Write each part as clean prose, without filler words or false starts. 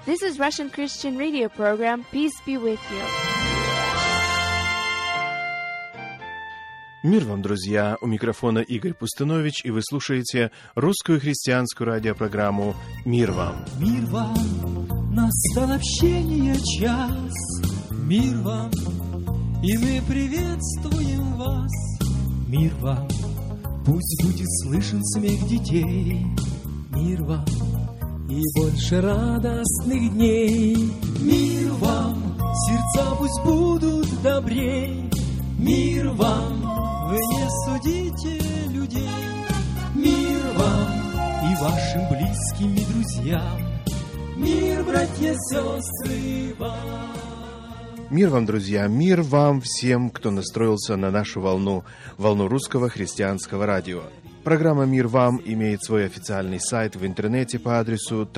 This is Russian Christian Radio program. Peace be with you. Мир вам, друзья! У микрофона Игорь Пустынович, и вы слушаете русскую христианскую радиопрограмму «Мир вам». Мир вам, настал общение час. Мир вам, и мы приветствуем вас. Мир вам, пусть будет слышен смех детей. Мир вам, и больше радостных дней. Мир вам, сердца пусть будут добрей. Мир вам, вы не судите людей. Мир вам и вашим близким и друзьям. Мир, братья, сестры, вам. Мир вам, друзья! Мир вам всем, кто настроился на нашу волну русского христианского радио. Программа «Мир вам» имеет свой официальный сайт в интернете по адресу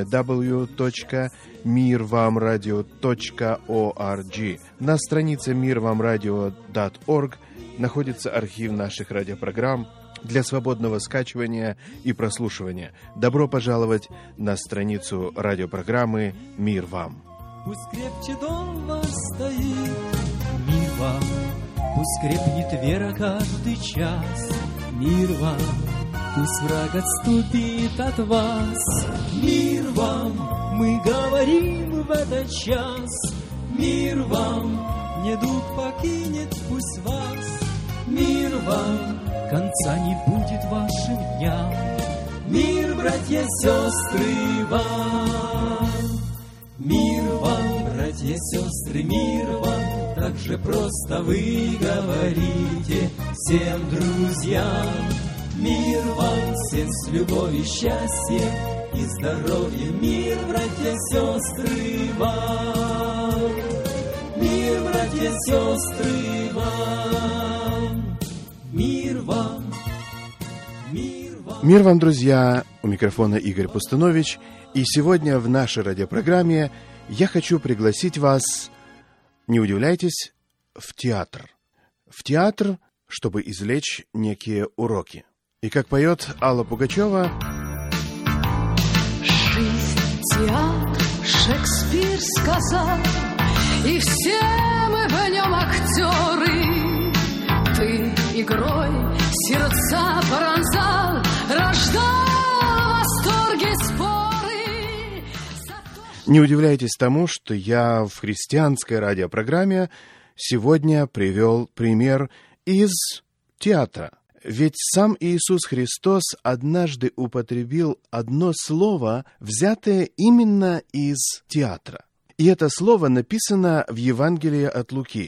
www.mirvamradio.org. На странице mirvamradio.org находится архив наших радиопрограмм для свободного скачивания и прослушивания. Добро пожаловать на страницу радиопрограммы «Мир вам». Пусть крепче дом вас стоит, мир вам, пусть крепнет вера каждый час. Мир вам, пусть враг отступит от вас. Мир вам, мы говорим в этот час. Мир вам, недуг покинет пусть вас. Мир вам, конца не будет вашим дням. Мир, братья, сестры, вам. Мир вам, братья, сестры, мир вам. Так же просто вы говорите всем друзьям. Мир вам, всем с любовью, счастьем и здоровьем. Мир, братья, сестры, вам. Мир, братья, сестры, вам. Мир вам. Мир вам. Мир вам, друзья! У микрофона Игорь Пустынович. И сегодня в нашей радиопрограмме я хочу пригласить вас, не удивляйтесь, в театр. В театр, чтобы извлечь некие уроки. И как поет Алла Пугачева... Жизнь, театр, Шекспир сказал, и все мы в нем актеры. Ты игрой сердца пронзал, рождал восторги, споры. Не удивляйтесь тому, что я в христианской радиопрограмме сегодня привел пример из театра. Ведь сам Иисус Христос однажды употребил одно слово, взятое именно из театра. И это слово написано в Евангелии от Луки,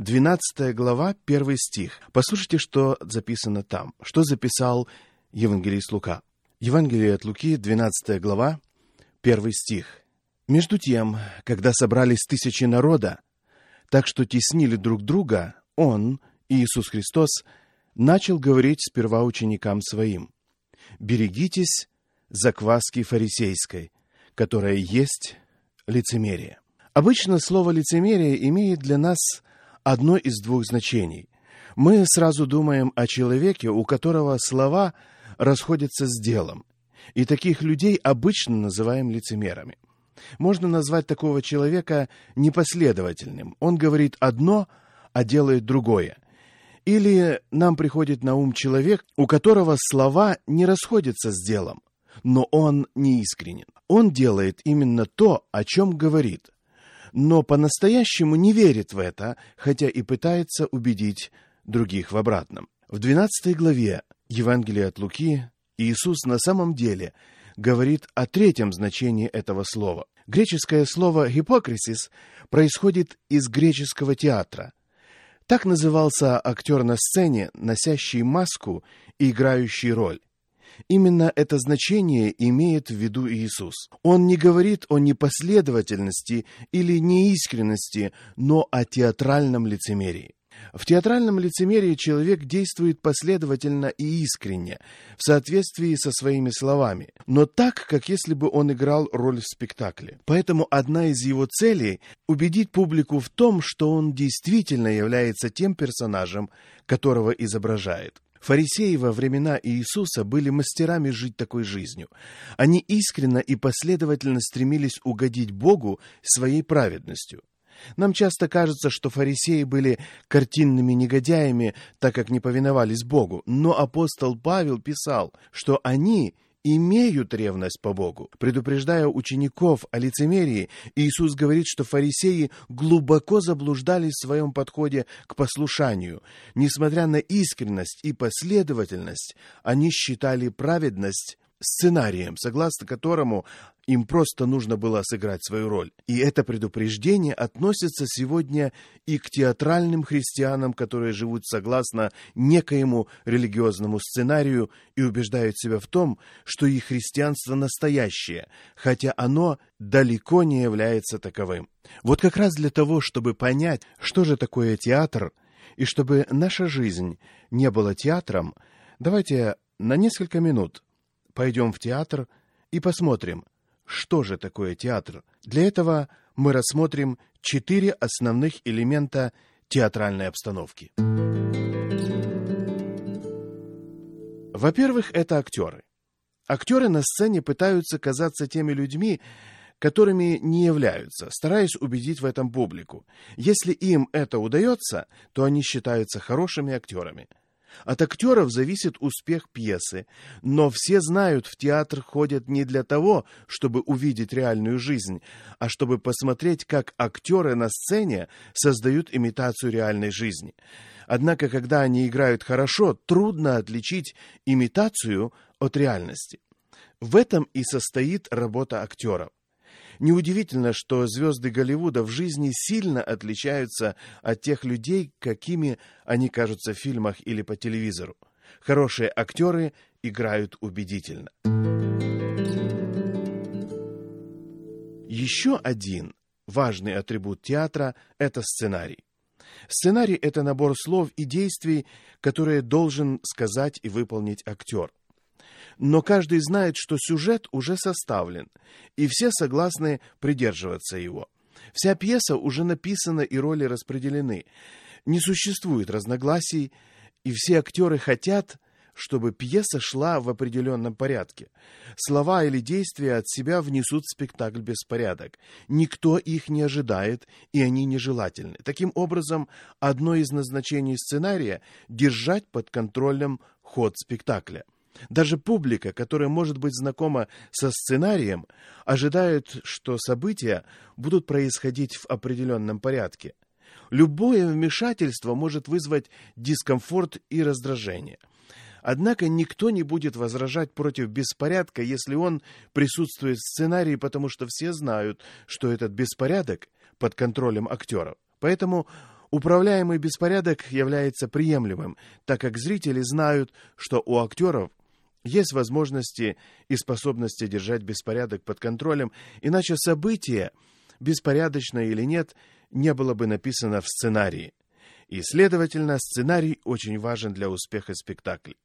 12 глава, 1 стих. Послушайте, что записано там, что записал евангелист Лука. Евангелие от Луки, 12 глава, 1 стих. «Между тем, когда собрались тысячи народа, так что теснили друг друга, Он, Иисус Христос, начал говорить сперва ученикам Своим: «Берегитесь закваски фарисейской, которая есть лицемерие». Обычно слово «лицемерие» имеет для нас одно из двух значений. Мы сразу думаем о человеке, у которого слова расходятся с делом, и таких людей обычно называем лицемерами. Можно назвать такого человека непоследовательным. Он говорит одно, а делает другое. Или нам приходит на ум человек, у которого слова не расходятся с делом, но он неискренен. Он делает именно то, о чем говорит, но по-настоящему не верит в это, хотя и пытается убедить других в обратном. В 12 главе Евангелия от Луки Иисус на самом деле говорит о третьем значении этого слова. Греческое слово «hypocrisis» происходит из греческого театра. Так назывался актер на сцене, носящий маску и играющий роль. Именно это значение имеет в виду Иисус. Он не говорит о непоследовательности или неискренности, но о театральном лицемерии. В театральном лицемерии человек действует последовательно и искренне, в соответствии со своими словами, но так, как если бы он играл роль в спектакле. Поэтому одна из его целей – убедить публику в том, что он действительно является тем персонажем, которого изображает. Фарисеи во времена Иисуса были мастерами жить такой жизнью. Они искренне и последовательно стремились угодить Богу своей праведностью. Нам часто кажется, что фарисеи были картинными негодяями, так как не повиновались Богу. Но апостол Павел писал, что они имеют ревность по Богу. Предупреждая учеников о лицемерии, Иисус говорит, что фарисеи глубоко заблуждались в своем подходе к послушанию. Несмотря на искренность и последовательность, они считали праведность сценарием, согласно которому им просто нужно было сыграть свою роль. И это предупреждение относится сегодня и к театральным христианам, которые живут согласно некоему религиозному сценарию и убеждают себя в том, что их христианство настоящее, хотя оно далеко не является таковым. Вот как раз для того, чтобы понять, что же такое театр, и чтобы наша жизнь не была театром, давайте на несколько минут пойдем в театр и посмотрим, что же такое театр. Для этого мы рассмотрим 4 основных элемента театральной обстановки. Во-первых, это актеры. Актеры на сцене пытаются казаться теми людьми, которыми не являются, стараясь убедить в этом публику. Если им это удается, то они считаются хорошими актерами. От актеров зависит успех пьесы, но все знают, в театр ходят не для того, чтобы увидеть реальную жизнь, а чтобы посмотреть, как актеры на сцене создают имитацию реальной жизни. Однако, когда они играют хорошо, трудно отличить имитацию от реальности. В этом и состоит работа актеров. Неудивительно, что звезды Голливуда в жизни сильно отличаются от тех людей, какими они кажутся в фильмах или по телевизору. Хорошие актеры играют убедительно. Еще один важный атрибут театра – это сценарий. Сценарий – это набор слов и действий, которые должен сказать и выполнить актер. Но каждый знает, что сюжет уже составлен, и все согласны придерживаться его. Вся пьеса уже написана и роли распределены. Не существует разногласий, и все актеры хотят, чтобы пьеса шла в определенном порядке. Слова или действия от себя внесут в спектакль беспорядок. Никто их не ожидает, и они нежелательны. Таким образом, одно из назначений сценария – держать под контролем ход спектакля. Даже публика, которая может быть знакома со сценарием, ожидает, что события будут происходить в определенном порядке. Любое вмешательство может вызвать дискомфорт и раздражение. Однако никто не будет возражать против беспорядка, если он присутствует в сценарии, потому что все знают, что этот беспорядок под контролем актеров. Поэтому управляемый беспорядок является приемлемым, так как зрители знают, что у актеров есть возможности и способности держать беспорядок под контролем, иначе событие, беспорядочное или нет, не было бы написано в сценарии. И, следовательно, сценарий очень важен для успеха спектакля.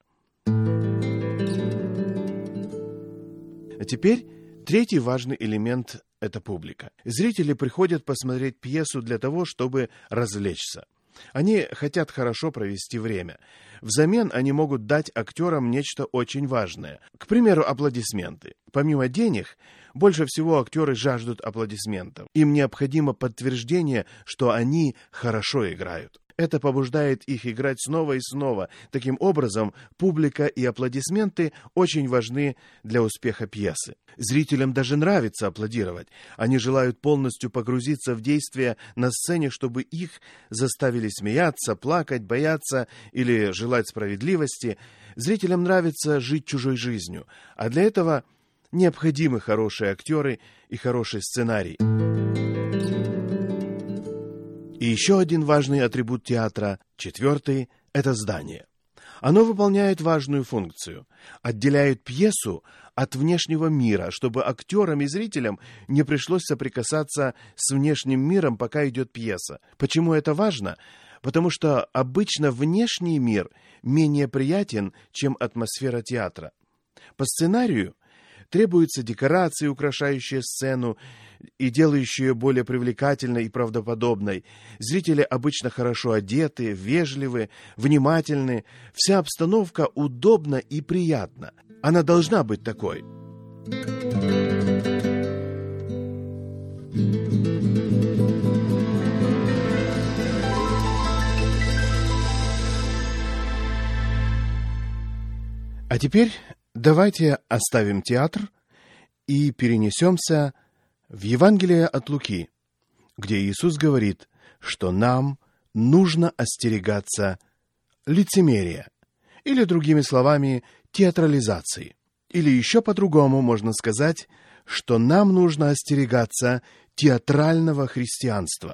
А теперь третий важный элемент – это публика. Зрители приходят посмотреть пьесу для того, чтобы развлечься. Они хотят хорошо провести время. Взамен они могут дать актерам нечто очень важное. К примеру, аплодисменты. Помимо денег, больше всего актеры жаждут аплодисментов. Им необходимо подтверждение, что они хорошо играют. Это побуждает их играть снова и снова. Таким образом, публика и аплодисменты очень важны для успеха пьесы. Зрителям даже нравится аплодировать. Они желают полностью погрузиться в действие на сцене, чтобы их заставили смеяться, плакать, бояться или желать справедливости. Зрителям нравится жить чужой жизнью, а для этого необходимы хорошие актеры и хороший сценарий. И еще один важный атрибут театра, 4-й, это здание. Оно выполняет важную функцию, отделяет пьесу от внешнего мира, чтобы актерам и зрителям не пришлось соприкасаться с внешним миром, пока идет пьеса. Почему это важно? Потому что обычно внешний мир менее приятен, чем атмосфера театра. По сценарию требуются декорации, украшающие сцену, и делающую ее более привлекательной и правдоподобной. Зрители обычно хорошо одеты, вежливы, внимательны. Вся обстановка удобна и приятна. Она должна быть такой. А теперь давайте оставим театр и перенесемся в Евангелие от Луки, где Иисус говорит, что нам нужно остерегаться лицемерия, или, другими словами, театрализации. Или еще по-другому можно сказать, что нам нужно остерегаться театрального христианства.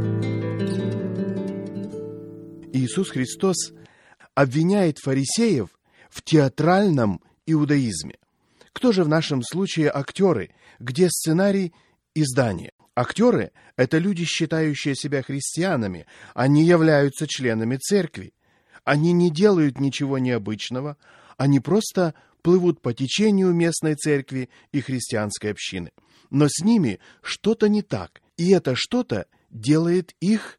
Иисус Христос обвиняет фарисеев в театральном иудаизме. Кто же в нашем случае актеры? Где сценарий и здание? Актеры – это люди, считающие себя христианами. Они являются членами церкви. Они не делают ничего необычного. Они просто плывут по течению местной церкви и христианской общины. Но с ними что-то не так. И это что-то делает их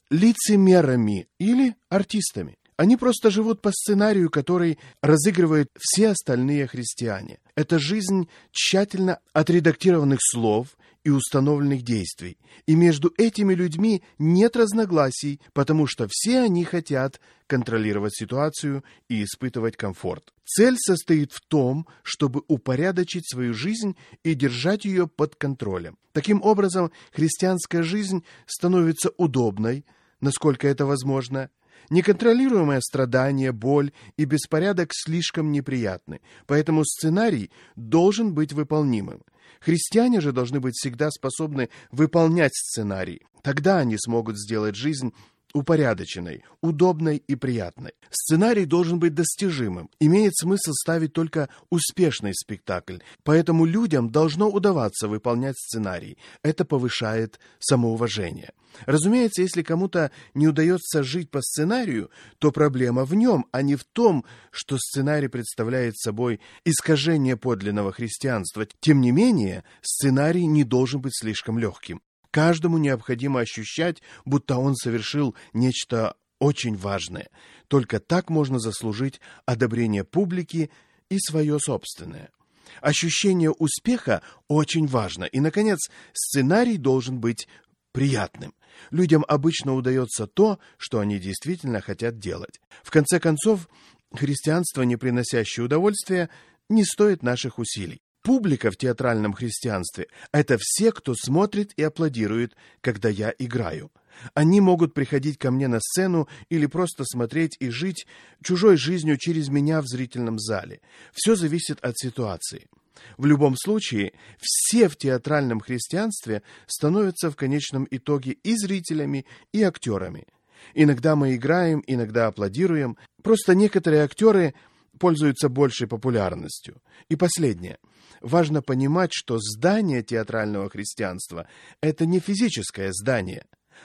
лицемерами или артистами. Они просто живут по сценарию, который разыгрывают все остальные христиане. Это жизнь тщательно отредактированных слов и установленных действий. И между этими людьми нет разногласий, потому что все они хотят контролировать ситуацию и испытывать комфорт. Цель состоит в том, чтобы упорядочить свою жизнь и держать ее под контролем. Таким образом, христианская жизнь становится удобной, насколько это возможно. Неконтролируемое страдание, боль и беспорядок слишком неприятны, поэтому сценарий должен быть выполнимым. Христиане же должны быть всегда способны выполнять сценарий. Тогда они смогут сделать жизнь упорядоченной, удобной и приятной. Сценарий должен быть достижимым. Имеет смысл ставить только успешный спектакль, поэтому людям должно удаваться выполнять сценарий. Это повышает самоуважение. Разумеется, если кому-то не удается жить по сценарию, то проблема в нем, а не в том, что сценарий представляет собой искажение подлинного христианства. Тем не менее, сценарий не должен быть слишком легким. Каждому необходимо ощущать, будто он совершил нечто очень важное. Только так можно заслужить одобрение публики и свое собственное. Ощущение успеха очень важно. И, наконец, сценарий должен быть приятным. Людям обычно удается то, что они действительно хотят делать. В конце концов, христианство, не приносящее удовольствия, не стоит наших усилий. Публика в театральном христианстве – это все, кто смотрит и аплодирует, когда я играю. Они могут приходить ко мне на сцену или просто смотреть и жить чужой жизнью через меня в зрительном зале. Все зависит от ситуации. В любом случае, все в театральном христианстве становятся в конечном итоге и зрителями, и актерами. Иногда мы играем, иногда аплодируем. Просто некоторые актеры пользуются большей популярностью. И последнее. Важно понимать, что здание театрального христианства – это не физическое здание,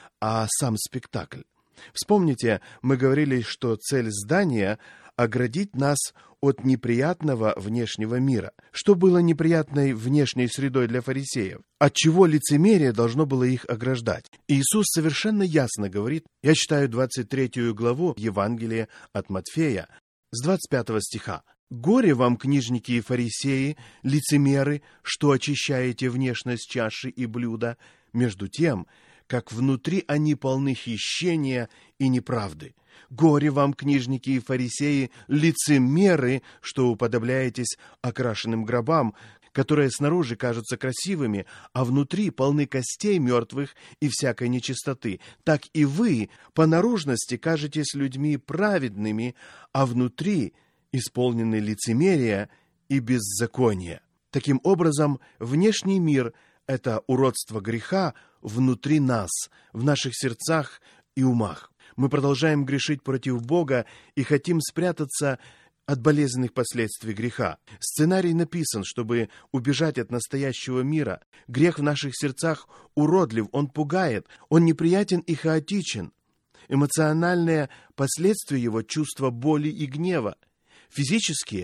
а сам спектакль. Вспомните, мы говорили, что цель здания – оградить нас от неприятного внешнего мира. Что было неприятной внешней средой для фарисеев? Отчего лицемерие должно было их ограждать? Иисус совершенно ясно говорит, я читаю 23 главу Евангелия от Матфея, с 25 стиха. «Горе вам, книжники и фарисеи, лицемеры, что очищаете внешность чаши и блюда, между тем, как внутри они полны хищения и неправды. Горе вам, книжники и фарисеи, лицемеры, что уподобляетесь окрашенным гробам, которые снаружи кажутся красивыми, а внутри полны костей мертвых и всякой нечистоты. Так и вы по наружности кажетесь людьми праведными, а внутри исполнены лицемерия и беззакония». Таким образом, внешний мир – это уродство греха внутри нас, в наших сердцах и умах. Мы продолжаем грешить против Бога и хотим спрятаться от болезненных последствий греха. Сценарий написан, чтобы убежать от настоящего мира. Грех в наших сердцах уродлив, он пугает, он неприятен и хаотичен. Эмоциональные последствия его – чувство боли и гнева. Физические –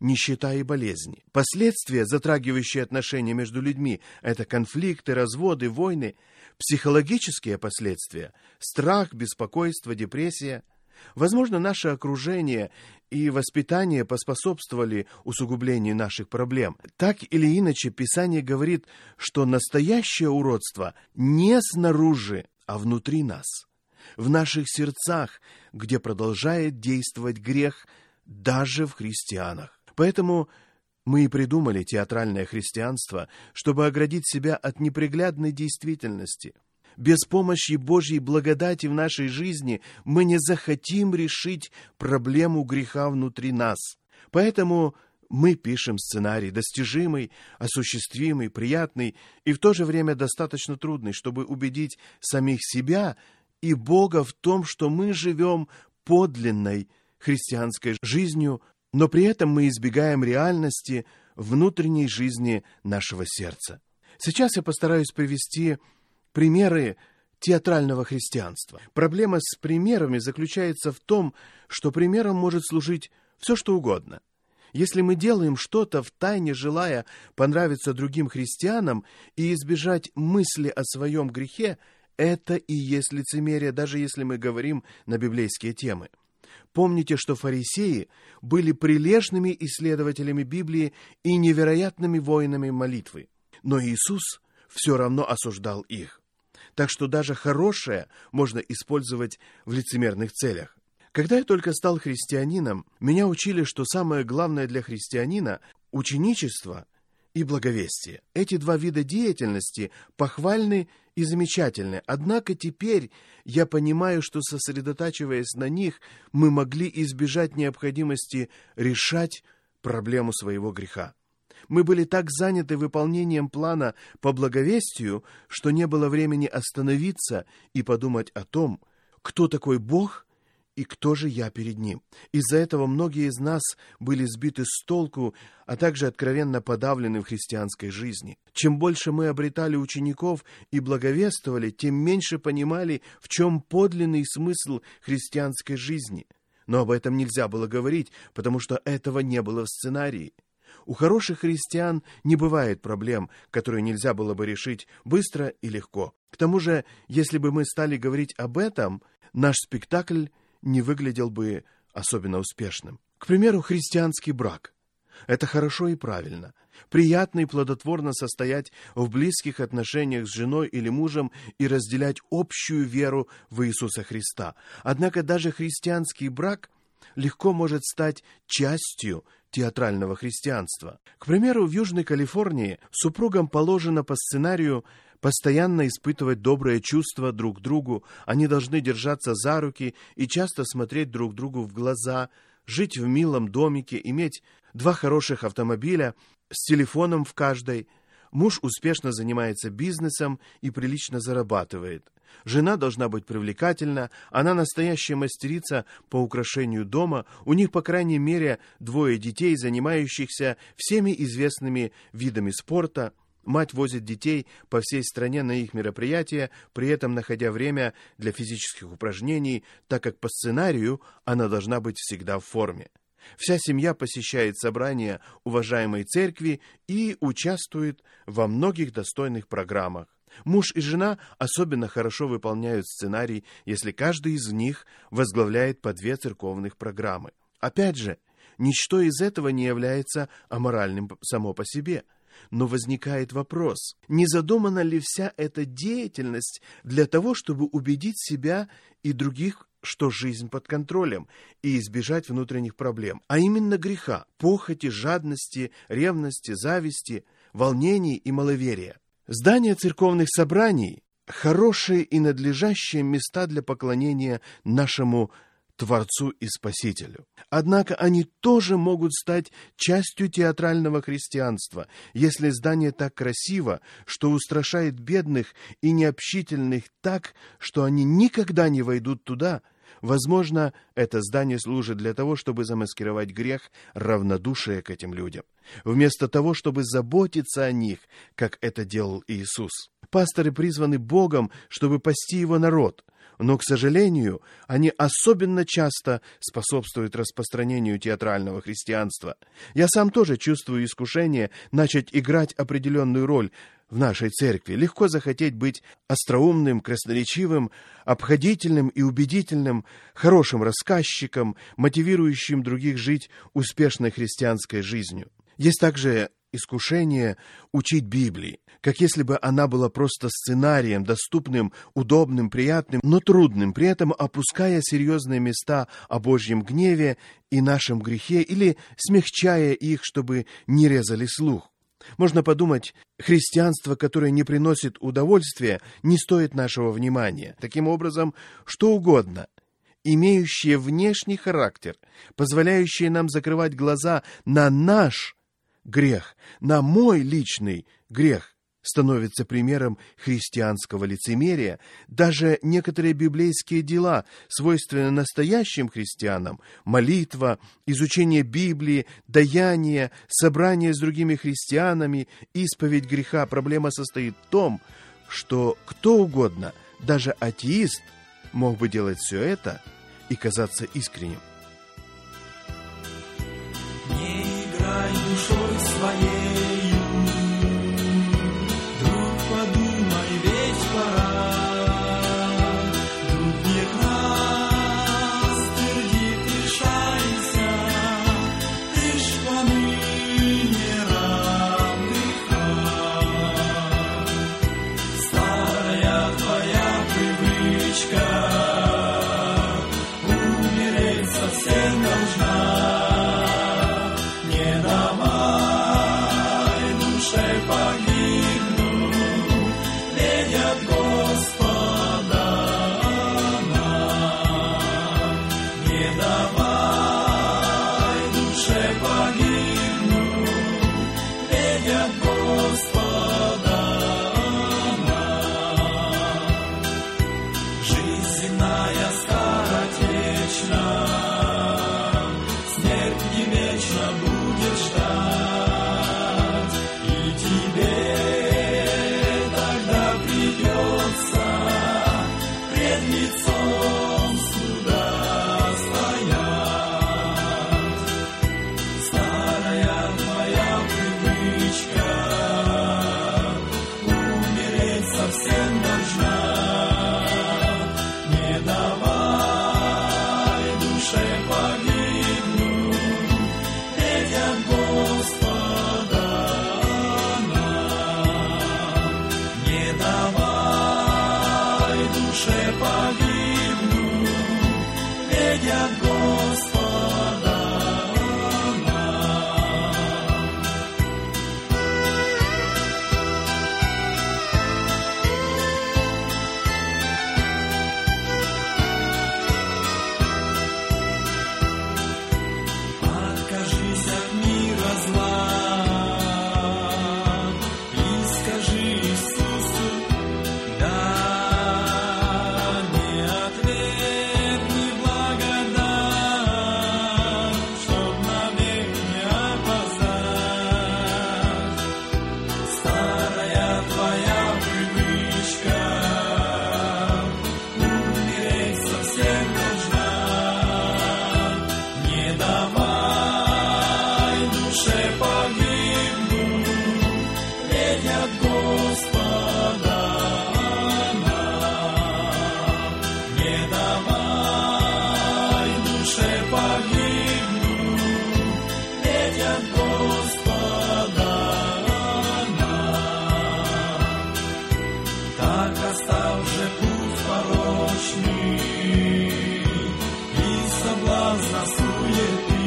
нищета и болезни. Последствия, затрагивающие отношения между людьми, это конфликты, разводы, войны. Психологические последствия – страх, беспокойство, депрессия. Возможно, наше окружение и воспитание поспособствовали усугублению наших проблем. Так или иначе, Писание говорит, что настоящее уродство не снаружи, а внутри нас, в наших сердцах, где продолжает действовать грех даже в христианах. Поэтому мы и придумали театральное христианство, чтобы оградить себя от неприглядной действительности. Без помощи Божьей благодати в нашей жизни мы не захотим решить проблему греха внутри нас. Поэтому мы пишем сценарий достижимый, осуществимый, приятный и в то же время достаточно трудный, чтобы убедить самих себя и Бога в том, что мы живем подлинной христианской жизнью, но при этом мы избегаем реальности внутренней жизни нашего сердца. Сейчас я постараюсь привести примеры театрального христианства. Проблема с примерами заключается в том, что примером может служить все, что угодно. Если мы делаем что-то втайне, желая понравиться другим христианам и избежать мысли о своем грехе, это и есть лицемерие, даже если мы говорим на библейские темы. Помните, что фарисеи были прилежными исследователями Библии и невероятными воинами молитвы. Но Иисус все равно осуждал их. Так что даже хорошее можно использовать в лицемерных целях. Когда я только стал христианином, меня учили, что самое главное для христианина – ученичество и благовестие. Эти два вида деятельности похвальны и замечательны. Однако теперь я понимаю, что, сосредотачиваясь на них, мы могли избежать необходимости решать проблему своего греха. Мы были так заняты выполнением плана по благовестию, что не было времени остановиться и подумать о том, кто такой Бог и кто же я перед Ним. Из-за этого многие из нас были сбиты с толку, а также откровенно подавлены в христианской жизни. Чем больше мы обретали учеников и благовествовали, тем меньше понимали, в чем подлинный смысл христианской жизни. Но об этом нельзя было говорить, потому что этого не было в сценарии. У хороших христиан не бывает проблем, которые нельзя было бы решить быстро и легко. К тому же, если бы мы стали говорить об этом, наш спектакль не выглядел бы особенно успешным. К примеру, христианский брак. Это хорошо и правильно. Приятно и плодотворно состоять в близких отношениях с женой или мужем и разделять общую веру в Иисуса Христа. Однако даже христианский брак легко может стать частью театрального христианства. К примеру, в Южной Калифорнии супругам положено по сценарию постоянно испытывать добрые чувства друг к другу, они должны держаться за руки и часто смотреть друг другу в глаза, жить в милом домике, иметь 2 хороших автомобиля с телефоном в каждой. Муж успешно занимается бизнесом и прилично зарабатывает. Жена должна быть привлекательна, она настоящая мастерица по украшению дома, у них, по крайней мере, 2 детей, занимающихся всеми известными видами спорта. Мать возит детей по всей стране на их мероприятия, при этом находя время для физических упражнений, так как по сценарию она должна быть всегда в форме. Вся семья посещает собрания уважаемой церкви и участвует во многих достойных программах. Муж и жена особенно хорошо выполняют сценарий, если каждый из них возглавляет по 2 церковных программы. Опять же, ничто из этого не является аморальным само по себе. Но возникает вопрос, не задумана ли вся эта деятельность для того, чтобы убедить себя и других, что жизнь под контролем, и избежать внутренних проблем, а именно греха, похоти, жадности, ревности, зависти, волнений и маловерия. Здания церковных собраний – хорошие и надлежащие места для поклонения нашему Творцу и Спасителю. Однако они тоже могут стать частью театрального христианства, если здание так красиво, что устрашает бедных и необщительных так, что они никогда не войдут туда. Возможно, это здание служит для того, чтобы замаскировать грех равнодушия к этим людям, вместо того, чтобы заботиться о них, как это делал Иисус. пасторы призваны Богом, чтобы пасти Его народ, но, к сожалению, они особенно часто способствуют распространению театрального христианства. Я сам тоже чувствую искушение начать играть определенную роль в нашей церкви. Легко захотеть быть остроумным, красноречивым, обходительным и убедительным, хорошим рассказчиком, мотивирующим других жить успешной христианской жизнью. Есть также искушение учить Библии, как если бы она была просто сценарием, доступным, удобным, приятным, но трудным, при этом опуская серьезные места о Божьем гневе и нашем грехе или смягчая их, чтобы не резали слух. Можно подумать, христианство, которое не приносит удовольствия, не стоит нашего внимания. Таким образом, что угодно, имеющее внешний характер, позволяющее нам закрывать глаза на наш грех, на мой личный грех, становится примером христианского лицемерия. Даже некоторые библейские дела, свойственные настоящим христианам, молитва, изучение Библии, даяние, собрание с другими христианами, исповедь греха, проблема состоит в том, что кто угодно, даже атеист, мог бы делать все это и казаться искренним. Душой своею, друг, подумай, ведь пора, друг, не раз твердит, решайся, ты ж поныне раб греха. Старая твоя привычка умереть совсем должна.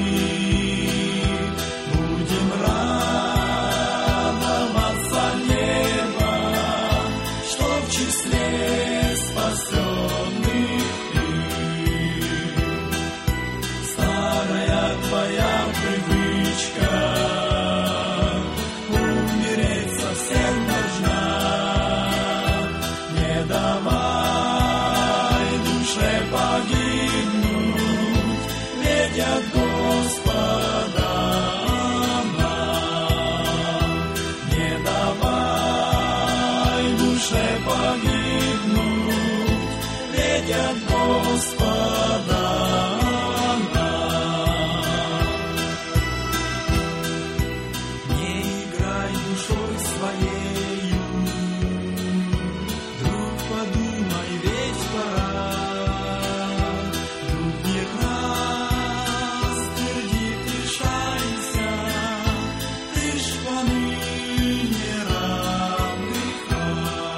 Будем радоваться, не Господа нам. Не играй душой своею, друг, подумай, ведь пора. Друг, не раз тверди, решайся, ты ж поныне раб греха.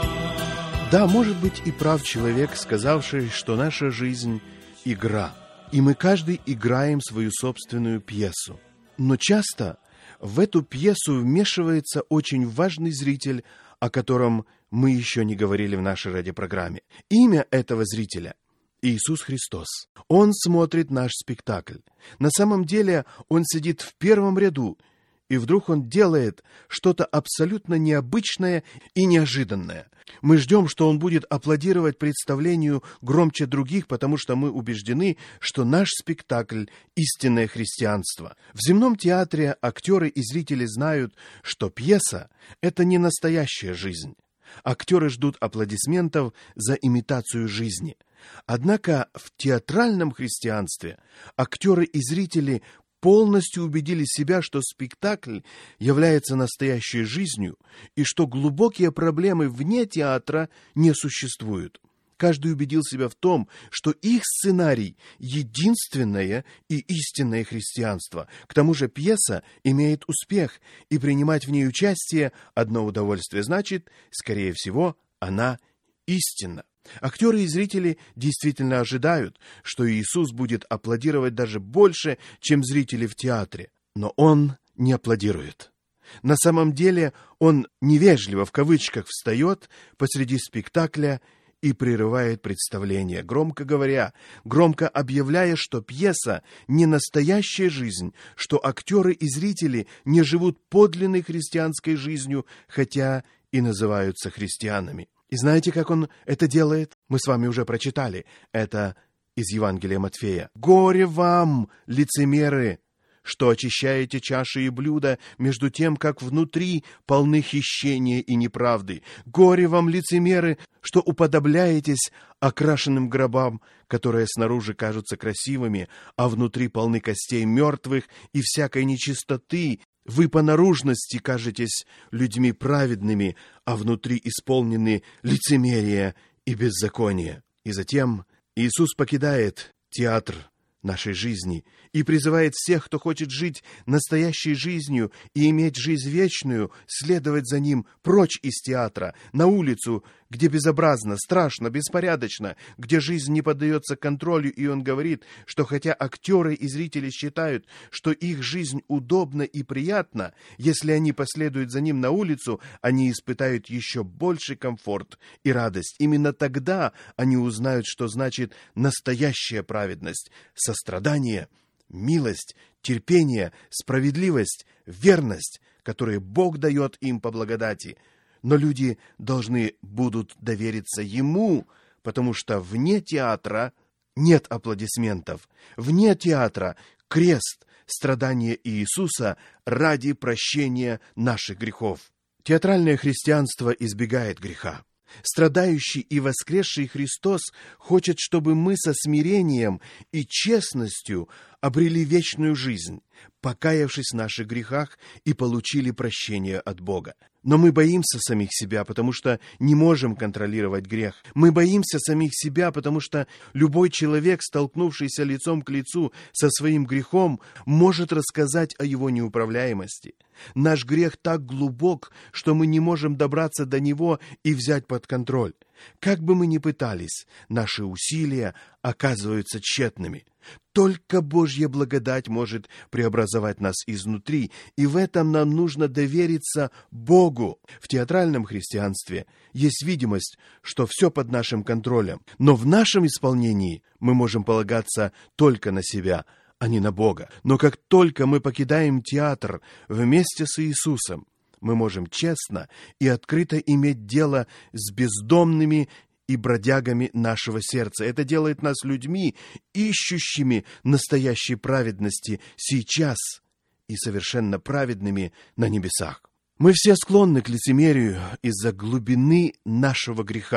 Да, может быть и прав человек, сказавший, что наша жизнь — игра, и мы каждый играем свою собственную пьесу. Но часто в эту пьесу вмешивается очень важный зритель, о котором мы еще не говорили в нашей радиопрограмме. Имя этого зрителя — Иисус Христос. Он смотрит наш спектакль. На самом деле он сидит в первом ряду, и вдруг он делает что-то абсолютно необычное и неожиданное. Мы ждем, что он будет аплодировать представлению громче других, потому что мы убеждены, что наш спектакль — истинное христианство. В земном театре актеры и зрители знают, что пьеса — это не настоящая жизнь. Актеры ждут аплодисментов за имитацию жизни. Однако в театральном христианстве актеры и зрители полностью убедили себя, что спектакль является настоящей жизнью и что глубокие проблемы вне театра не существуют. Каждый убедил себя в том, что их сценарий — единственное и истинное христианство. К тому же пьеса имеет успех, и принимать в ней участие одно удовольствие, значит, скорее всего, она истинна. Актеры и зрители действительно ожидают, что Иисус будет аплодировать даже больше, чем зрители в театре. Но он не аплодирует. На самом деле он невежливо в кавычках встает посреди спектакля и прерывает представление, громко говоря, громко объявляя, что пьеса не настоящая жизнь, что актеры и зрители не живут подлинной христианской жизнью, хотя и называются христианами. И знаете, как он это делает? Мы с вами уже прочитали. Это из Евангелия Матфея. «Горе вам, лицемеры, что очищаете чаши и блюда, между тем, как внутри полны хищения и неправды. Горе вам, лицемеры, что уподобляетесь окрашенным гробам, которые снаружи кажутся красивыми, а внутри полны костей мертвых и всякой нечистоты. Вы по наружности кажетесь людьми праведными, а внутри исполнены лицемерия и беззакония». И затем Иисус покидает театр нашей жизни и призывает всех, кто хочет жить настоящей жизнью и иметь жизнь вечную, следовать за Ним прочь из театра, на улицу, где безобразно, страшно, беспорядочно, где жизнь не поддается контролю, и Он говорит, что хотя актеры и зрители считают, что их жизнь удобна и приятна, если они последуют за Ним на улицу, они испытают еще больший комфорт и радость. Именно тогда они узнают, что значит настоящая праведность, сострадание, милость, терпение, справедливость, верность, которые Бог дает им по благодати. Но люди должны будут довериться Ему, потому что вне театра нет аплодисментов. Вне театра крест, страдания Иисуса ради прощения наших грехов. Театральное христианство избегает греха. Страдающий и воскресший Христос хочет, чтобы мы со смирением и честностью обрели вечную жизнь, покаявшись в наших грехах и получили прощение от Бога. Но мы боимся самих себя, потому что не можем контролировать грех. Мы боимся самих себя, потому что любой человек, столкнувшийся лицом к лицу со своим грехом, может рассказать о его неуправляемости. Наш грех так глубок, что мы не можем добраться до него и взять под контроль. Как бы мы ни пытались, наши усилия оказываются тщетными. Только Божья благодать может преобразовать нас изнутри, и в этом нам нужно довериться Богу. В театральном христианстве есть видимость, что все под нашим контролем, но в нашем исполнении мы можем полагаться только на себя, а не на Бога. Но как только мы покидаем театр вместе с Иисусом, мы можем честно и открыто иметь дело с бездомными и бродягами нашего сердца. Это делает нас людьми, ищущими настоящей праведности сейчас и совершенно праведными на небесах. Мы все склонны к лицемерию из-за глубины нашего греха.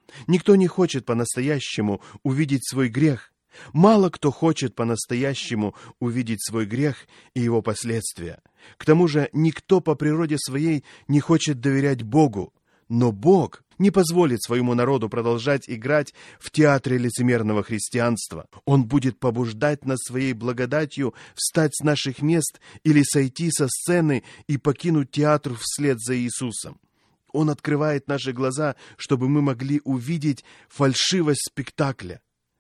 Никто не хочет по-настоящему увидеть свой грех. Мало кто хочет по-настоящему увидеть свой грех и его последствия. К тому же никто по природе своей не хочет доверять Богу. Но Бог не позволит своему народу продолжать играть в театре лицемерного христианства. Он будет побуждать нас своей благодатью встать с наших мест или сойти со сцены и покинуть театр вслед за Иисусом. Он открывает наши глаза, чтобы мы могли увидеть фальшивость спектакля.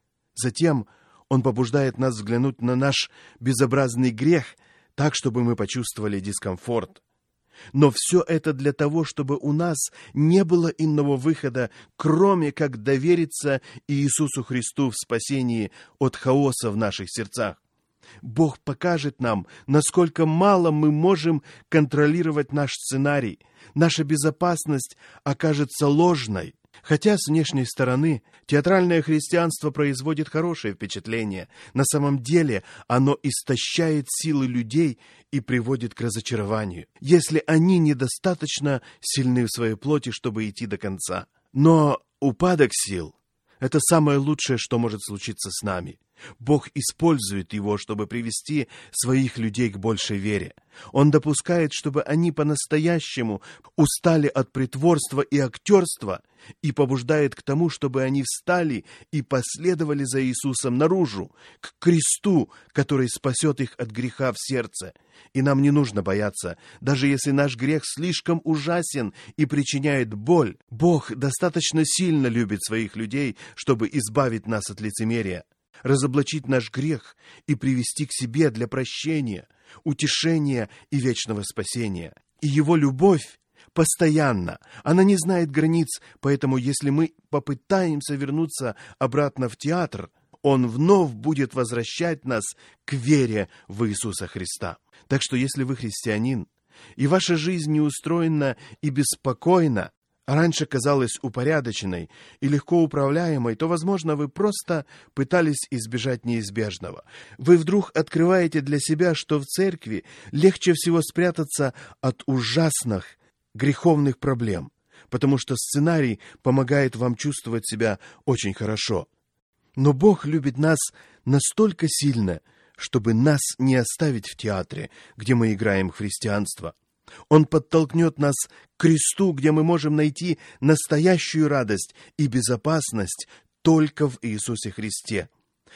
Затем Он побуждает нас взглянуть на наш безобразный грех так, чтобы мы почувствовали дискомфорт. Но все это для того, чтобы у нас не было иного выхода, кроме как довериться Иисусу Христу в спасении от хаоса в наших сердцах. Бог покажет нам, насколько мало мы можем контролировать наш сценарий. Наша безопасность окажется ложной. Хотя с внешней стороны театральное христианство производит хорошее впечатление, на самом деле оно истощает силы людей и приводит к разочарованию, если они недостаточно сильны в своей плоти, чтобы идти до конца. Но упадок сил – это самое лучшее, что может случиться с нами. Бог использует его, чтобы привести своих людей к большей вере. Он допускает, чтобы они по-настоящему устали от притворства и актерства и побуждает к тому, чтобы они встали и последовали за Иисусом наружу, к кресту, который спасет их от греха в сердце. И нам не нужно бояться, даже если наш грех слишком ужасен и причиняет боль. Бог достаточно сильно любит своих людей, чтобы избавить нас от лицемерия, разоблачить наш грех и привести к себе для прощения, утешения и вечного спасения. И Его любовь постоянна, она не знает границ, поэтому если мы попытаемся вернуться обратно в театр, Он вновь будет возвращать нас к вере в Иисуса Христа. Так что если вы христианин, и ваша жизнь не устроена и беспокойна, а раньше казалась упорядоченной и легко управляемой, то, возможно, вы просто пытались избежать неизбежного. Вы вдруг открываете для себя, что в церкви легче всего спрятаться от ужасных греховных проблем, потому что сценарий помогает вам чувствовать себя очень хорошо. Но Бог любит нас настолько сильно, чтобы нас не оставить в театре, где мы играем в христианство. Он подтолкнет нас к кресту, где мы можем найти настоящую радость и безопасность только в Иисусе Христе.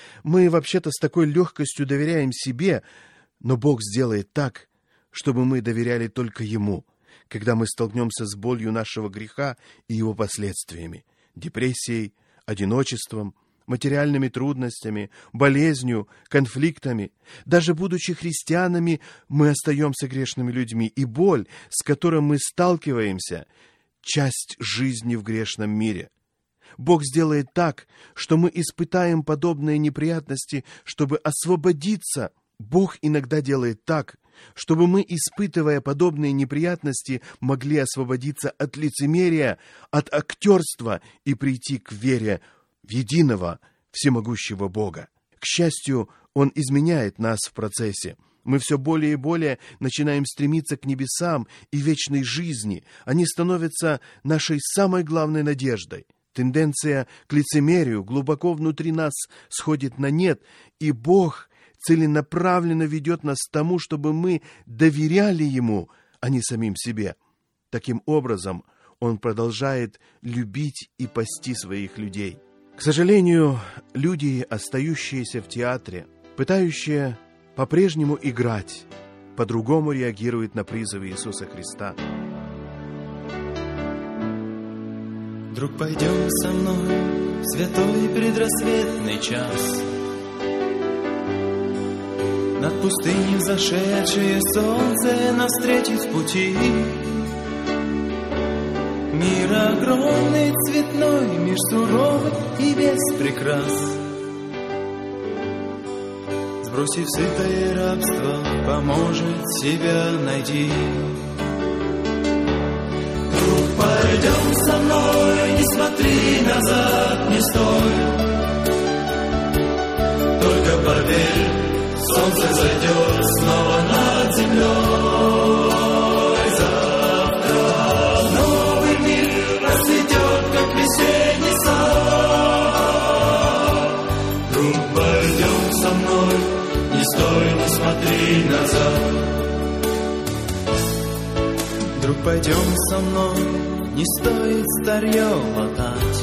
Мы вообще-то с такой легкостью доверяем себе, но Бог сделает так, чтобы мы доверяли только Ему, когда мы столкнемся с болью нашего греха и его последствиями, депрессией, одиночеством, материальными трудностями, болезнью, конфликтами. Даже будучи христианами, мы остаемся грешными людьми, и боль, с которой мы сталкиваемся, часть жизни в грешном мире. Бог сделает так, что мы испытаем подобные неприятности, чтобы освободиться. Бог иногда делает так, чтобы мы, испытывая подобные неприятности, могли освободиться от лицемерия, от актерства и прийти к вере в единого, всемогущего Бога. К счастью, Он изменяет нас в процессе. Мы все более и более начинаем стремиться к небесам и вечной жизни. Они становятся нашей самой главной надеждой. Тенденция к лицемерию глубоко внутри нас сходит на нет, и Бог целенаправленно ведет нас к тому, чтобы мы доверяли Ему, а не самим себе. Таким образом, Он продолжает любить и пасти своих людей. К сожалению, люди, остающиеся в театре, пытающие по-прежнему играть, по-другому реагируют на призывы Иисуса Христа. Друг, пойдем со мной в святой предрассветный час. Над пустыней взошедшее солнце нас встретит в пути. Мир огромный, цветной, мир суровый и без прикрас. Сбросив сытое рабство, поможет себя найти. Друг, пойдем со мной, не смотри назад, не стой. Только поверь, солнце зайдет снова над землей. Завтра новый мир расцветет, как весенний сад. Друг, пойдем со мной, не стоит старье латать.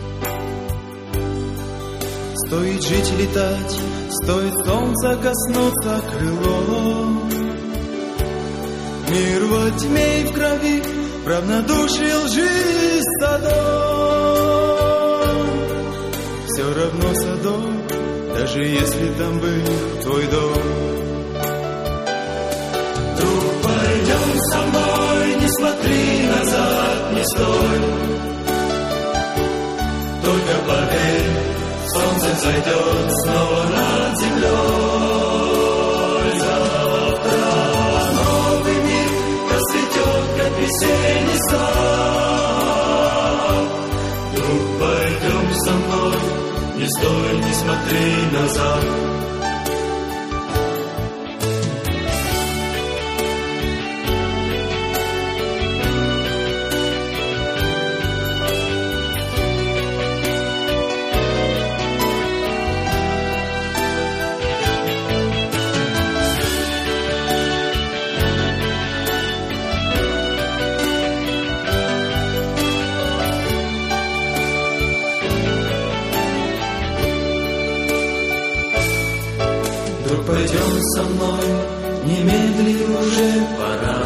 Стоит жить, летать, стоит солнца коснуться крылом. Мир во тьме и в крови, в равнодушии лжи Содом. Все равно Содом, даже если там был твой дом. Друг, пойдем со мной, не смотри назад, не стой. Только поверь, солнце зайдет снова над землей. Завтра новый мир расцветет, как весенний сад. Друг, пойдем со мной, не стой, не смотри назад. Пойдем со мной, немедли уже пора.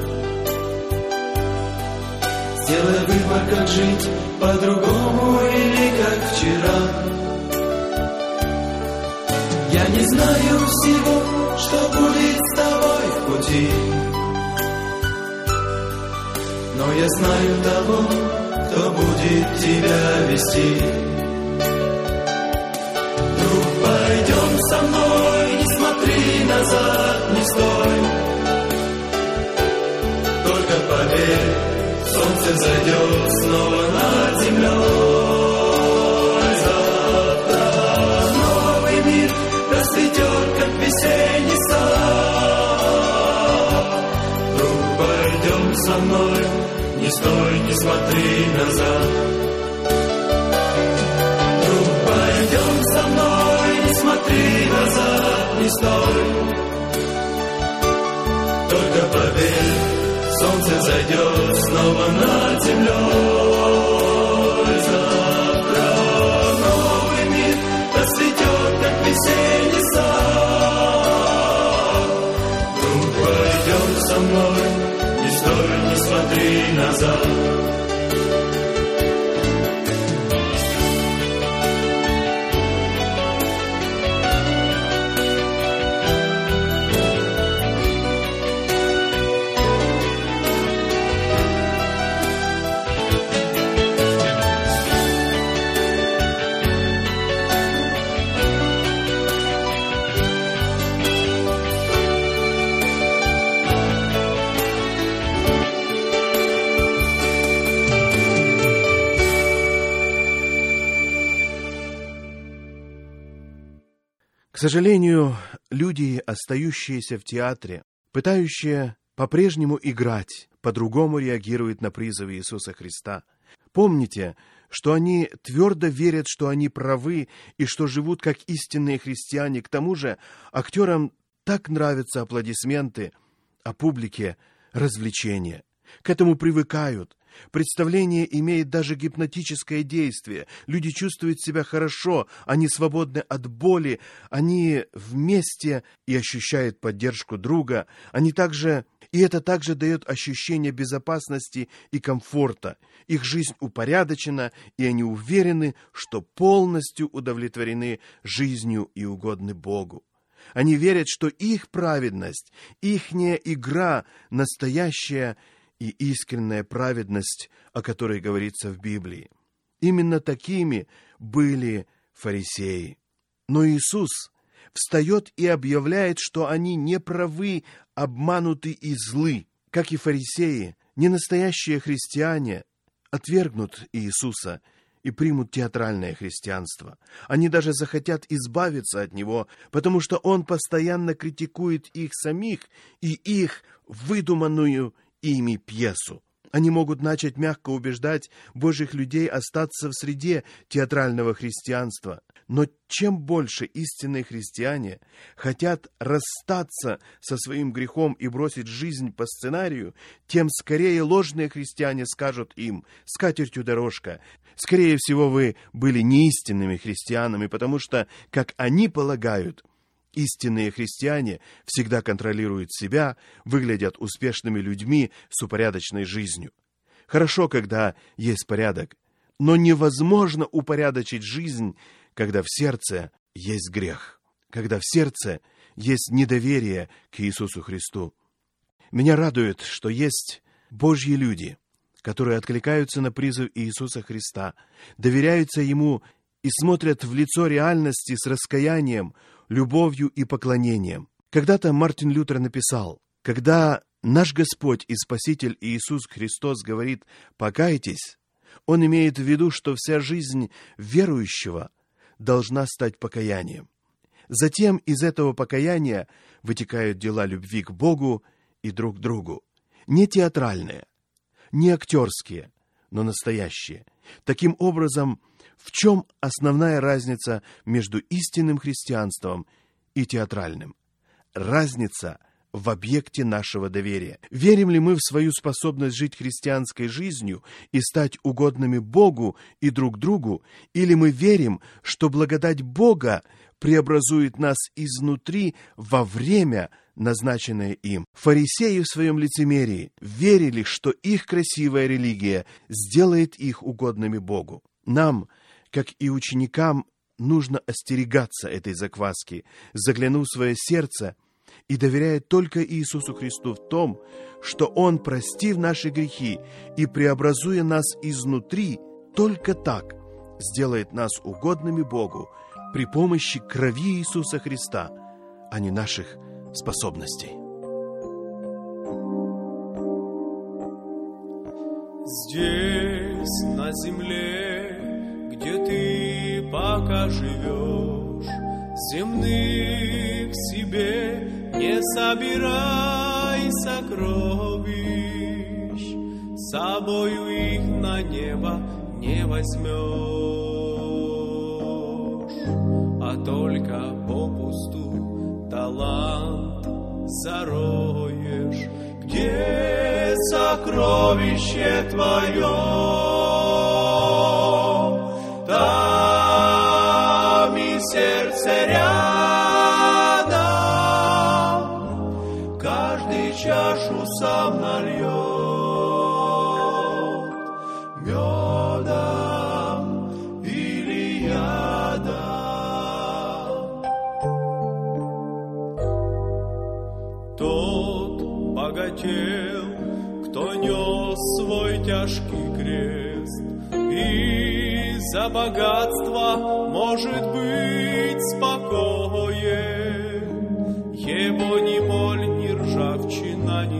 Сделай выбор, как жить по-другому или как вчера. Я не знаю всего, что будет с тобой в пути, но я знаю того, кто будет тебя вести. Друг, пойдем со мной, не смотри назад, не стой. Только поверь, солнце зайдет снова над землей. Завтра новый мир расцветет, как весенний сад. Друг, пойдем со мной, не стой, не смотри назад. Друг, пойдем со мной, не смотри назад, не стой. Только поверь, солнце зайдет снова над землей. Завтра новый мир расцветет, как весенний сад. Друг, пойдем со мной, не стой, не смотри назад. К сожалению, люди, остающиеся в театре, пытающие по-прежнему играть, по-другому реагируют на призывы Иисуса Христа. Помните, что они твердо верят, что они правы и что живут как истинные христиане. К тому же актерам так нравятся аплодисменты, а публике – развлечения. К этому привыкают. Представление имеет даже гипнотическое действие. Люди чувствуют себя хорошо, они свободны от боли, они вместе и ощущают поддержку друга. И это также дает ощущение безопасности и комфорта. Их жизнь упорядочена, и они уверены, что полностью удовлетворены жизнью и угодны Богу. Они верят, что их праведность, ихняя игра – настоящая и искренняя праведность, о которой говорится в Библии. Именно такими были фарисеи. Но Иисус встает и объявляет, что они не правы, обмануты и злы. Как и фарисеи, ненастоящие христиане отвергнут Иисуса и примут театральное христианство. Они даже захотят избавиться от Него, потому что Он постоянно критикует их самих и их выдуманную ими пьесу. Они могут начать мягко убеждать Божьих людей остаться в среде театрального христианства. Но чем больше истинные христиане хотят расстаться со своим грехом и бросить жизнь по сценарию, тем скорее ложные христиане скажут им: «С катертью дорожка». Скорее всего, вы были неистинными христианами, потому что, как они полагают, истинные христиане всегда контролируют себя, выглядят успешными людьми с упорядоченной жизнью. Хорошо, когда есть порядок, но невозможно упорядочить жизнь, когда в сердце есть грех, когда в сердце есть недоверие к Иисусу Христу. Меня радует, что есть Божьи люди, которые откликаются на призыв Иисуса Христа, доверяются Ему и смотрят в лицо реальности с раскаянием, любовью и поклонением. Когда-то Мартин Лютер написал: «Когда наш Господь и Спаситель Иисус Христос говорит «покайтесь», Он имеет в виду, что вся жизнь верующего должна стать покаянием. Затем из этого покаяния вытекают дела любви к Богу и друг к другу. Не театральные, не актерские, но настоящие. Таким образом, в чем основная разница между истинным христианством и театральным? Разница в объекте нашего доверия. Верим ли мы в свою способность жить христианской жизнью и стать угодными Богу и друг другу, или мы верим, что благодать Бога преобразует нас изнутри во время, назначенное им? Фарисеи в своем лицемерии верили, что их красивая религия сделает их угодными Богу. Нам, как и ученикам, нужно остерегаться этой закваски, заглянув в свое сердце и доверяя только Иисусу Христу в том, что Он, простив наши грехи и преобразуя нас изнутри, только так сделает нас угодными Богу при помощи крови Иисуса Христа, а не наших способностей. Здесь, на земле, где ты пока живешь, земных себе не собирай сокровищ, с собою их на небо не возьмешь, а только попусту талант зароешь. Где сокровище твое, там и сердце рядом, каждый чашу сам нальет медом или ядом. Тот богател, кто нес свой тяжкий крест, и за богатство, может быть, спокоен. Его ни боль, ни ржавчина не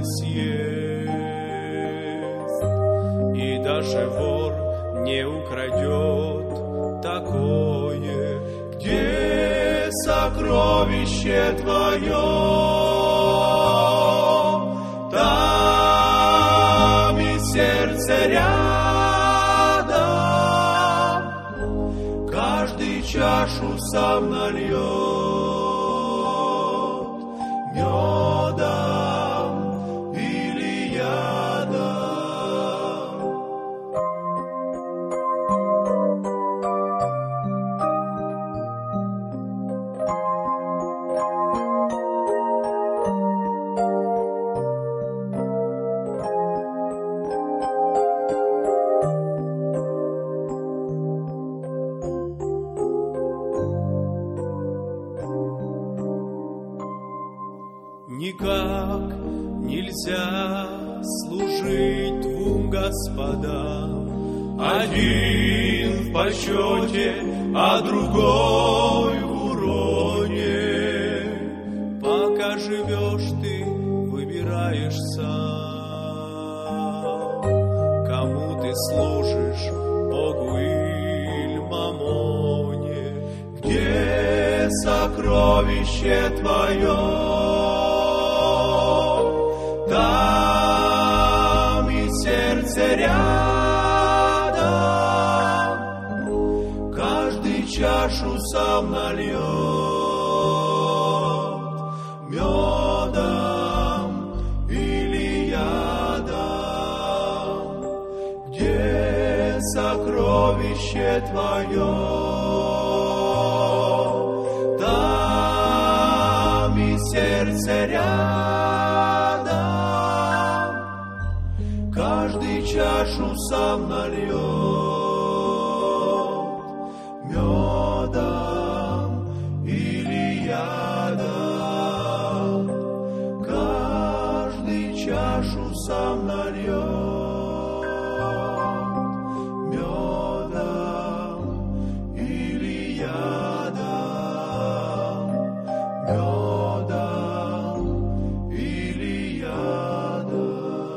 съест, и даже вор не украдет такое. Где сокровище твое, там и сердце рядом, каждый чашу сам нальет медом или ядом. Никак нельзя служить двум господам, один в почете, а другой в уроне. Пока живешь, ты выбираешь сам, кому ты служишь, Богу или мамоне. Где сокровище твое, там и сердце рядом, каждый чашу сам сам нальет медом или ядом, где сокровище Твое, там и сердце рядом, каждый чашу сам нальет медом или ядом, каждый чашу сам нальет медом или ядом, медом или ядом.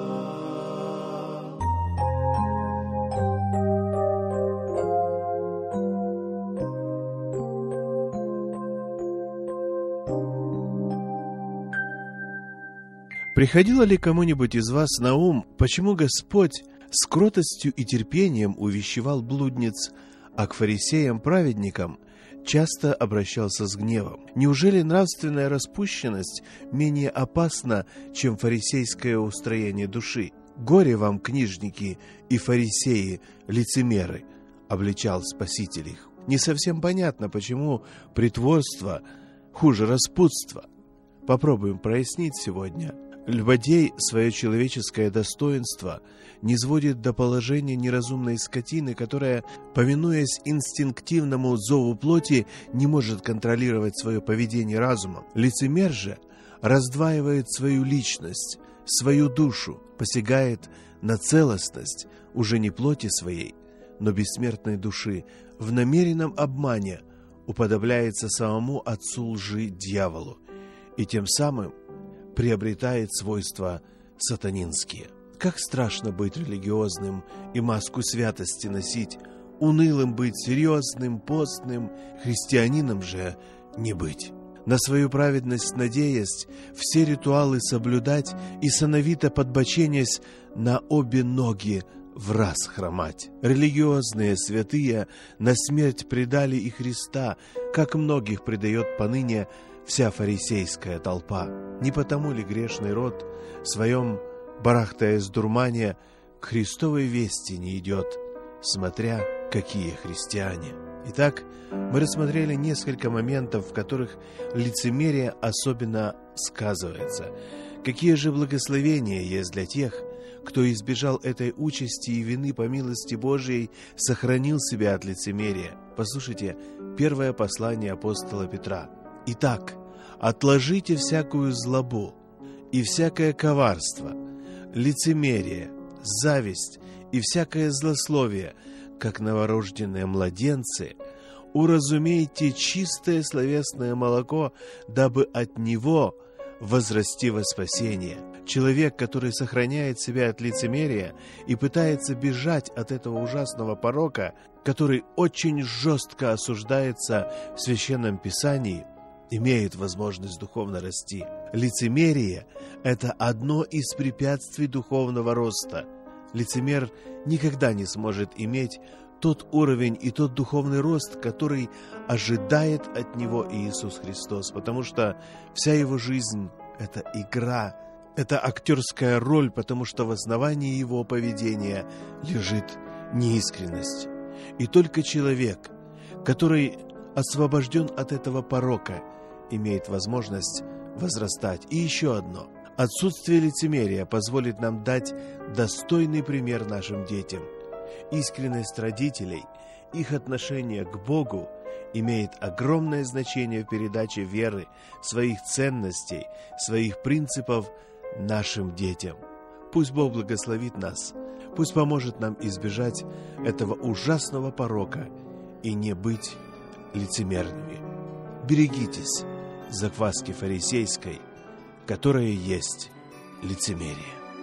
Приходило ли кому-нибудь из вас на ум, почему Господь с кротостью и терпением увещевал блудниц, а к фарисеям-праведникам часто обращался с гневом? Неужели нравственная распущенность менее опасна, чем фарисейское устроение души? «Горе вам, книжники и фарисеи, лицемеры!» — обличал Спаситель их. Не совсем понятно, почему притворство хуже распутства. Попробуем прояснить сегодня. Льводей свое человеческое достоинство низводит до положения неразумной скотины, которая, повинуясь инстинктивному зову плоти, не может контролировать свое поведение разумом. Лицемер же раздваивает свою личность, свою душу, посягает на целостность уже не плоти своей, но бессмертной души, в намеренном обмане уподобляется самому отцу лжи дьяволу и тем самым приобретает свойства сатанинские. Как страшно быть религиозным и маску святости носить, унылым быть, серьезным, постным, христианином же не быть. На свою праведность надеясь, все ритуалы соблюдать и сановито подбоченясь на обе ноги враз хромать. Религиозные святые на смерть предали и Христа, как многих предает поныне вся фарисейская толпа. Не потому ли грешный род, в своем барахтаясь дурмане, к Христовой вести не идет, смотря какие христиане? Итак, мы рассмотрели несколько моментов, в которых лицемерие особенно сказывается. Какие же благословения есть для тех, кто избежал этой участи и вины по милости Божией, сохранил себя от лицемерия? Послушайте первое послание апостола Петра. «Итак, отложите всякую злобу и всякое коварство, лицемерие, зависть и всякое злословие, как новорожденные младенцы, уразумейте чистое словесное молоко, дабы от него возрасти во спасение». Человек, который сохраняет себя от лицемерия и пытается бежать от этого ужасного порока, который очень жестко осуждается в Священном Писании, имеет возможность духовно расти. Лицемерие – это одно из препятствий духовного роста. Лицемер никогда не сможет иметь тот уровень и тот духовный рост, который ожидает от него Иисус Христос, потому что вся его жизнь – это игра, это актерская роль, потому что в основании его поведения лежит неискренность. И только человек, который освобожден от этого порока, имеет возможность возрастать. И еще одно. Отсутствие лицемерия позволит нам дать достойный пример нашим детям. Искренность родителей, их отношение к Богу имеет огромное значение в передаче веры, своих ценностей, своих принципов нашим детям. Пусть Бог благословит нас, пусть поможет нам избежать этого ужасного порока и не быть лицемерными. Берегитесь закваски фарисейской, которая есть лицемерие.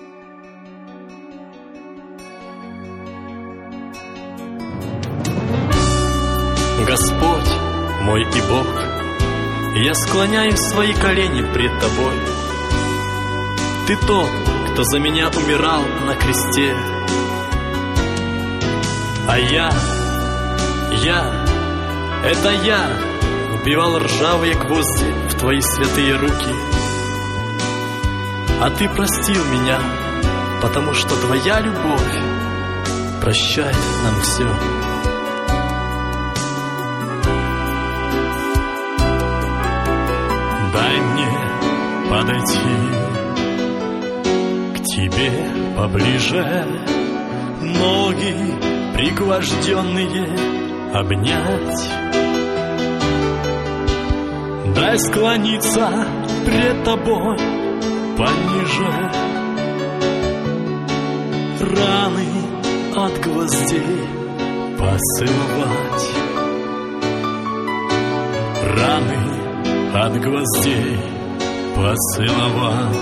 Господь мой и Бог, я склоняю свои колени пред Тобой. Ты тот, кто за меня умирал на кресте, а это я, вбивал ржавые гвозди в твои святые руки. А ты простил меня, потому что твоя любовь прощает нам все. Дай мне подойти к тебе поближе, ноги пригвожденные обнять. Дай склониться пред тобой пониже, раны от гвоздей поцеловать. Раны от гвоздей поцеловать.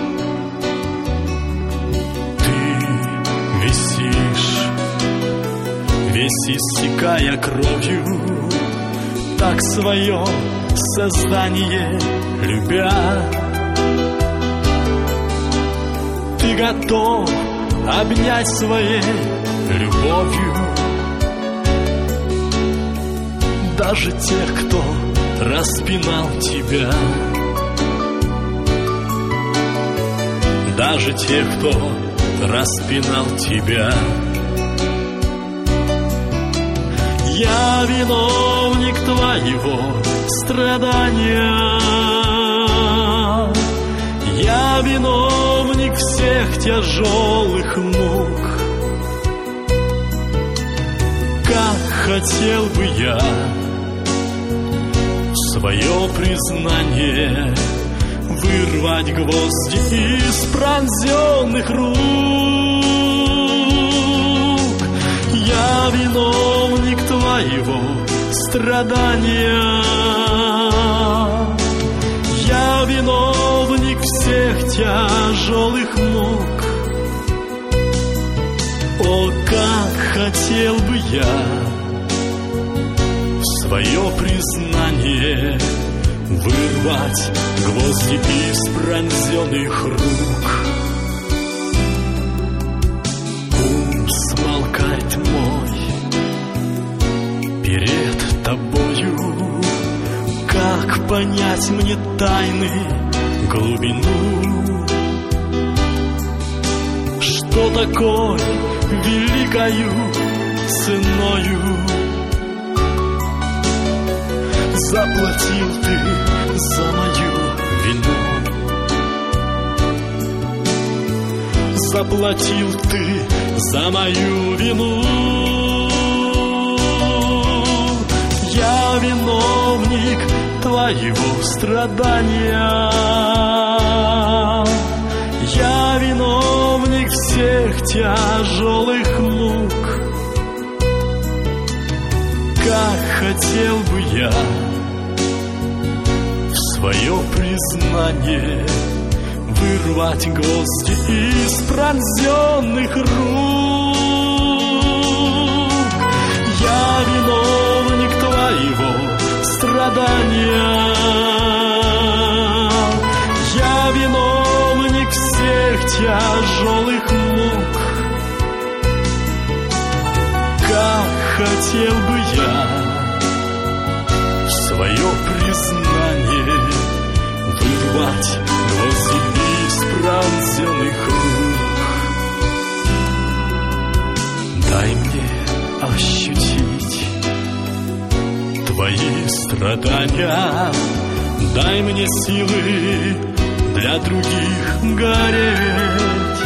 Ты висишь, весь иссякая кровью, так свое создание любя. Ты готов обнять своей любовью даже тех, кто распинал тебя, даже тех, кто распинал тебя. Я виновник твоего страдания, я виновник всех тяжелых мук. Как хотел бы я свое признание вырвать гвозди из пронзенных рук. Я виновник твоего страдания, я виновник всех тяжелых мук. О, как хотел бы я свое признание вырвать гвозди из пронзенных рук. Ум смолкает мой перед тобою. Как понять мне тайны глубину? Что такой великою ценою заплатил ты за мою вину? Заплатил ты за мою вину. Я виновник твоего страдания, я виновник всех тяжелых мук. Как хотел бы я свое признание вырвать гвозди из пронзенных рук. Я виновник твоего страдания, я виновник всех тяжелых мук. Как хотел бы я свое признание вырвать гвозди из пронзенных рук. Дай мне ощутить твои страдания, дай мне силы для других гореть.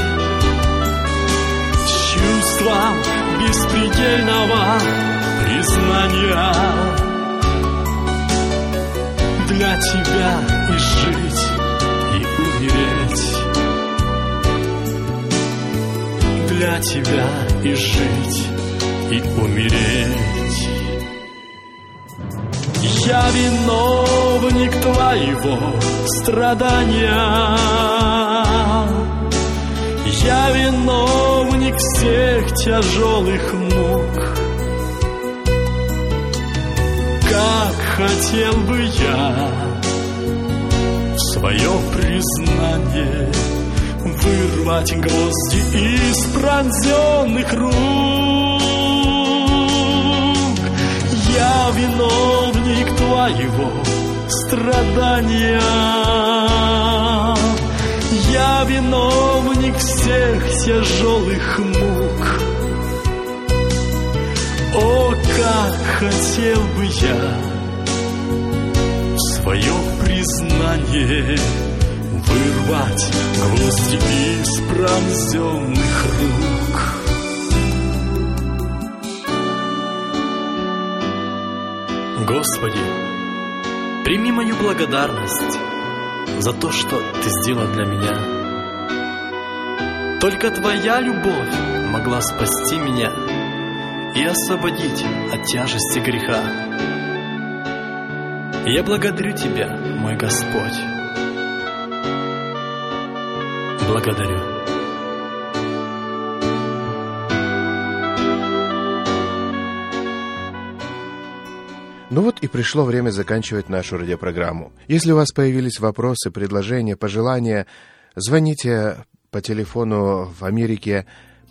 Чувством беспредельного признания для тебя и жить, и умереть. Для тебя и жить, и умереть. Я виновник твоего страдания, я виновник всех тяжелых мук. Как хотел бы я свое признание вырвать гвозди из пронзенных рук. Я виновник твоего страдания, я виновник всех тяжелых мук. О, как хотел бы я свое признание вырвать гвозди из пронзенных рук. Господи, прими мою благодарность за то, что Ты сделал для меня. Только Твоя любовь могла спасти меня и освободить от тяжести греха. Я благодарю Тебя, мой Господь. Благодарю. Ну вот и пришло время заканчивать нашу радиопрограмму. Если у вас появились вопросы, предложения, пожелания, звоните по телефону в Америке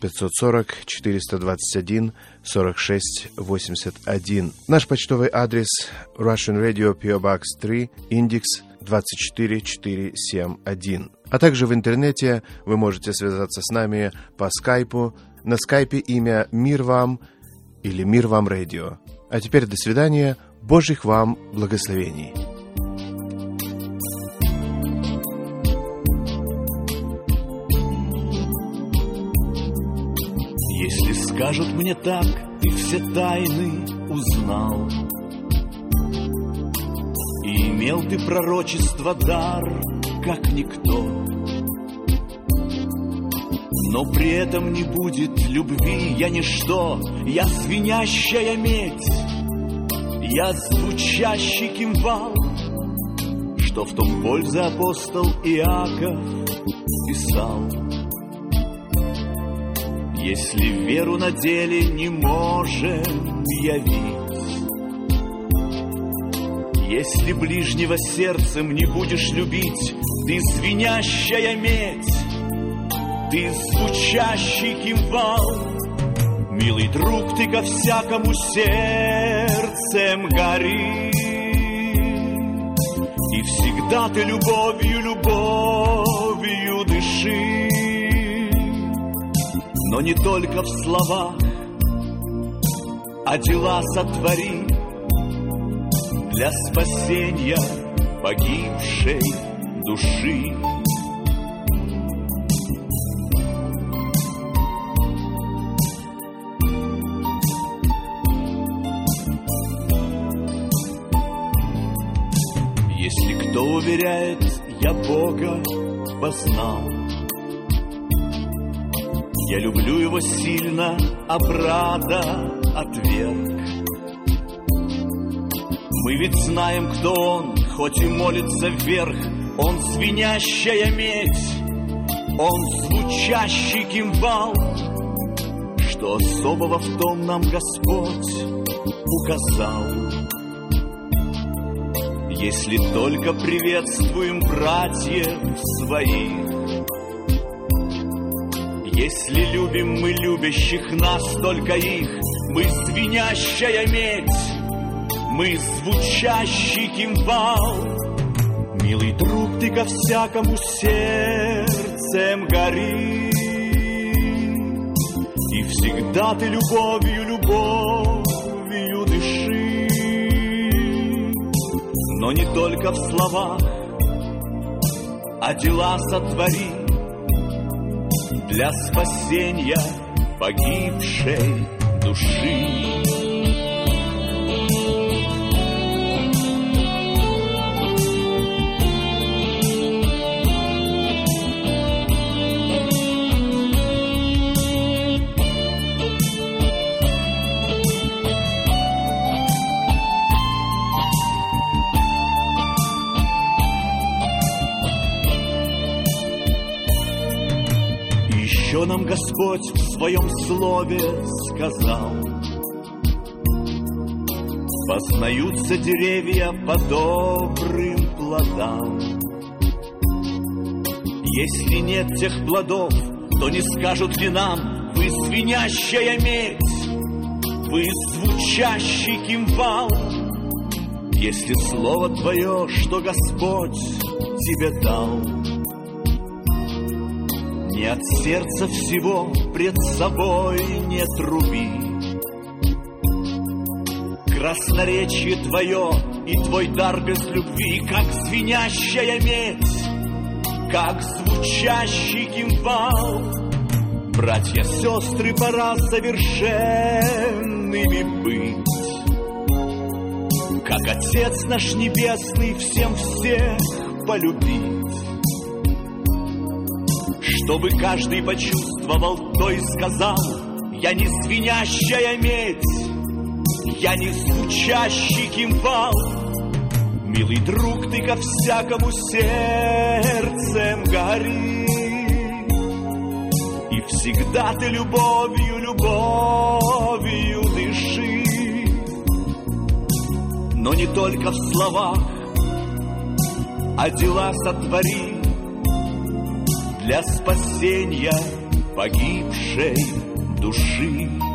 540-421-46-81. Наш почтовый адрес Russian Radio PO Box 3, индекс 24471. А также в интернете вы можете связаться с нами по скайпу. На скайпе имя «Мир вам» или «Мир вам радио». А теперь до свидания. Божьих вам благословений. Если скажут мне так, ты все тайны узнал, и имел ты пророчество дар, как никто, но при этом не будет любви, я ничто, я звенящая медь, я звучащий кимвал, что в том пользы апостол Иаков писал. Если веру на деле не можем явить, если ближнего сердцем не будешь любить, ты звенящая медь, ты звучащий кимвал. Милый друг, ты ко всякому сердцем гори, и всегда ты любовью, любовью дыши. Но не только в словах, а дела сотвори для спасения погибшей души. Если кто уверяет, я Бога познал, я люблю Его сильно, а брата отверг. Мы ведь знаем, кто Он, хоть и молится вверх. Он звенящая медь, Он звучащий кимвал, что особого в том нам Господь указал. Если только приветствуем братьев своих, если любим мы любящих нас, только их, мы звенящая медь, мы звучащий кимвал. Милый друг, ты ко всякому сердцем гори, и всегда ты любовью, любовью дыши. Но не только в словах, а дела сотвори для спасения погибшей души. Еще нам Господь в Своем Слове сказал: познаются деревья по добрым плодам. Если нет тех плодов, то не скажут ли нам: вы звенящая медь, вы звучащий кимвал. Если слово твое, что Господь тебе дал, не от сердца всего пред собой не труби. Красноречие твое и твой дар без любви, как звенящая медь, как звучащий кимвал. Братья, сестры, пора совершенными быть, как Отец наш Небесный всем всех полюбить. Чтобы каждый почувствовал, то и сказал: я не звенящая медь, я не звучащий кимвал. Милый друг, ты ко всякому сердцем гори, и всегда ты любовью, любовью дыши. Но не только в словах, а дела сотвори для спасения погибшей души.